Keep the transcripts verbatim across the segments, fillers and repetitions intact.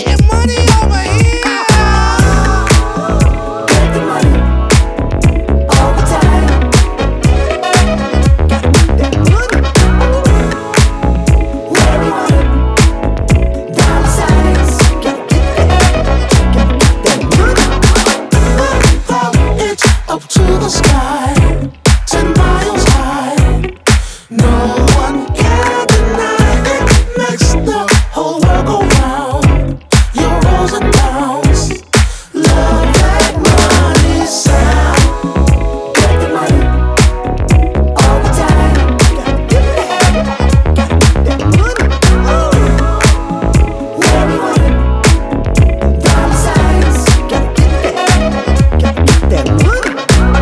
getting money over here. Get the money all the time. Gotta get that money where we want it. Dollar signs. Gotta get that, gotta get that money. Oh, it's up to the sky, ten miles high. No one can deny it. Makes the whole world go round. Your rolls and downs. Love that money sound. Get the money all the time. Gotta get that, gotta get that money. Oh, where we want it. Dollar signs. Gotta get that, gotta get that money.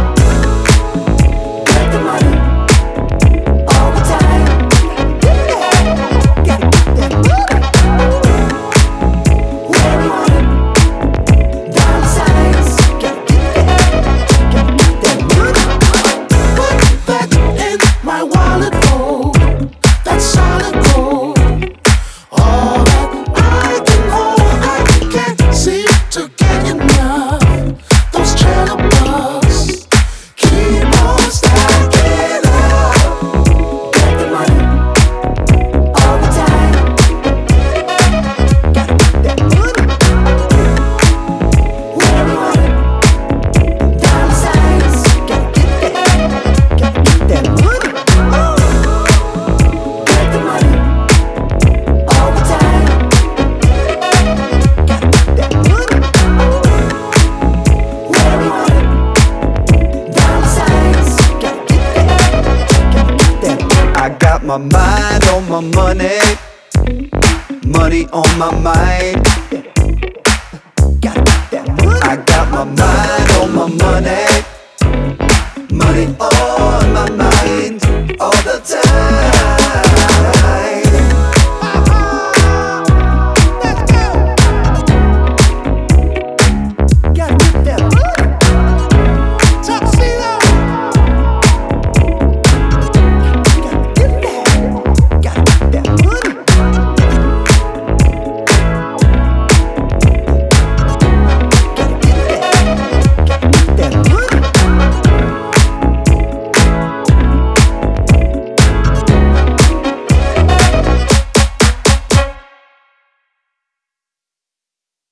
Get the money all the time. Gotta get that, gotta get that money. Where we want it. Dollar signs. Gotta get that, gotta get that money. Put that in my wallet, oh, that's solid gold. All that I can hold, I can't seem to get enough. Those cheddar bucks keep on stacking up. Get the money all the time. Gotta get that money where we want it. Dollar signs. Gotta get that, gotta get that money. Oh, get the money all the time. Gotta get that money where we want it. Dollar signs. Gotta get that, gotta get that money. I got my mind on my money, money on my mind. Gotta get that money. I got my mind on my money,